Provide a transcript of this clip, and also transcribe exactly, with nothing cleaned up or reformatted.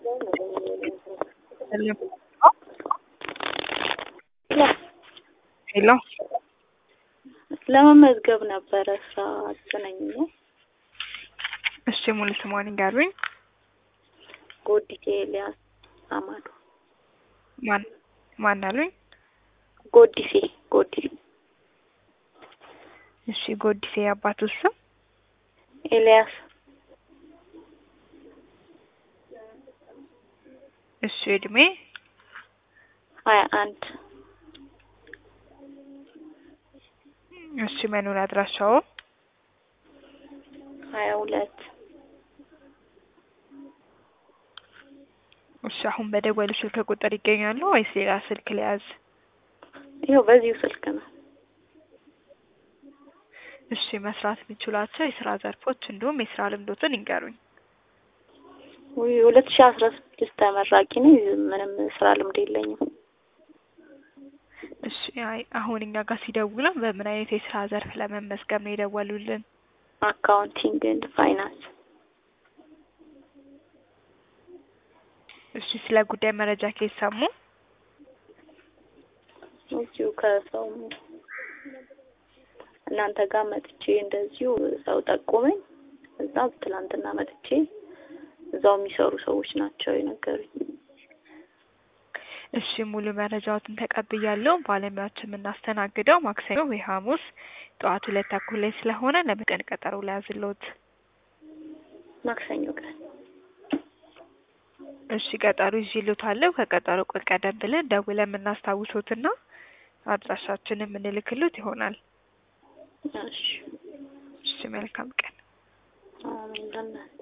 ሄሎ ለመመዝገብ ነበረ ስራ አጥነኝ ነው። እሺ ሙሉ ስሟን ይንገሩኝ። ጎዲሴ ኤልያስ አማዱ። ማን ማን አሉኝ? ጎዲሴ ጎዲሴ። እሺ ጎዲሴ አባቱ ስም? ኤልያስ። እሺ እድሜ? ሀያ አንድ እሺ መኖሪያ አድራሻው? ሀያ ሁለት እሺ አሁን በደወሉ ስልክ ቁጥር ይገኛሉ ወይስ ሌላ ስልክ ሊያዝ? ይኸው በዚሁ ስልክ ነው። እሺ መስራት የሚችሏቸው የስራ ዘርፎች እንዲሁም የስራ ልምዶትን ይንገሩኝ። ወይ ሁለት ሺህ አስራ ስድስት ተመራቂ ነኝ። ምንም ስራ ልምድ የለኝም። እሺ አይ አሁን እኛ ጋር ሲደውሉ በምን አይነት የስራ ዘርፍ ለመመዝገብ ነው የደወሉልን? አካውንቲንግ ኤንድ ፋይናንስ። እሺ ስለ ጉዳይ መረጃ ከሰሙ? እዚሁ ከሰው እናንተ ጋር መጥቼ እንደዚሁ ሰው ጠቆመኝ። እዛው ትላንትና መጥቼ እዛው የሚሰሩ ሰዎች ናቸው የነገሩኝ። እሺ ሙሉ መረጃዎትን ተቀብያለሁ። ባለሙያዎችን የምናስተናግደው ማክሰኞ ወይ ሐሙስ ጠዋት ሁለት ተኩል ላይ ስለሆነ ለመቀን ቀጠሮ ሊያዝልዎት? ማክሰኞ ቀን። እሺ ቀጠሮ ይዤልዎታለሁ። ከቀጠሮ ቀን ቀደም ብለን ደውለን የምናስታውሶትና አድራሻችንን የምንልክልዎት ይሆናል። እሺ እሺ መልካም ቀን። አሜን።